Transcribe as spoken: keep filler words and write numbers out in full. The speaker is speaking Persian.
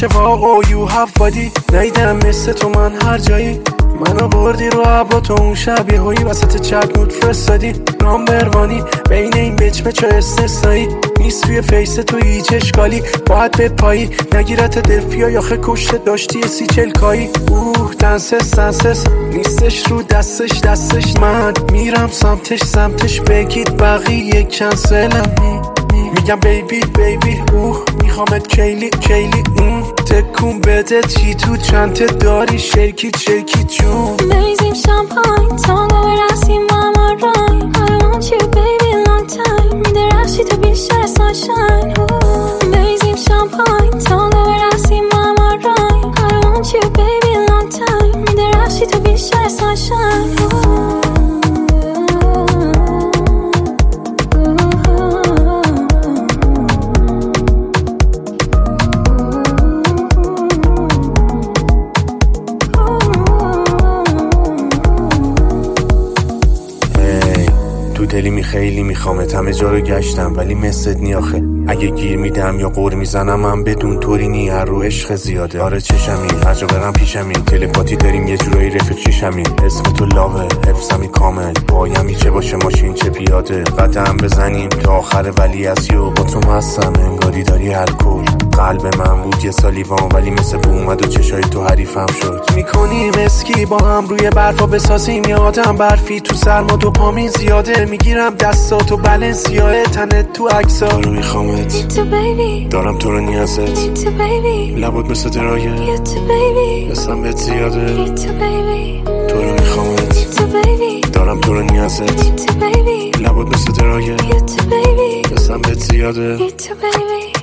بچه واقع you have body. نیدم مثل تو من هر جایی، منو بردی رو عبا تو اون شب یه هایی وسط چت نوت فرستادی. نامبروانی بین این بچ بچه استثنایی نیست توی فیس تو هیچ اشکالی. باید به پایی نگیرت دلفیا یاخه کشته داشتی سی چلکایی. اوه دنسس دنسس نیستش رو دستش دستش، من میرم سمتش سمتش بگید بقیه کنسلم. میگم بیبی بیبی اوه میخوامت کیلی کیلی. اون تکون بده چی تو چنته داری شیکی شیکی جون. Amazing champagne تانگو برسیم با ما رایم. I want you baby long time. میده رفشی تو بیشتر sunshine. Amazing champagne تانگو برسیم با ما رایم. I want you baby long time. میده رفشی تو بیشتر sunshine. دلی می خیلی میخوامت، همه جا رو گشتم ولی مثلت نی آخه. اگه گیر میدم یا قور میزنم من بدون طوری نی، هر رو عشق زیاده. آره چشمی عجا برم پیشمی، تلپاتی داریم یه جورایی رفیق چشمی. اسم تو لاوه حفظمی کامل، پایمی چه باشه ماشین چه پیاده. قدم بزنیم تا آخر ولی از یو با تو مستم انگاری داری الکل. قلب من بود یه سالیوان ولی مثل بو اومد و چشای تو حریفم شد. میکنیم اسکی با هم روی برفا بسازیم یه آدم برفی تو سرما دو پامین زیاده. میگیرم دستاتو بلنسیاه تنت تو عکسا. تو رو میخوامت دارم تو رو نیازت. لبات مثل دراگه حسم بهت زیاده. تو رو میخوامت دارم تو رو نیازت. لبات مثل دراگه حسم بهت زیاده.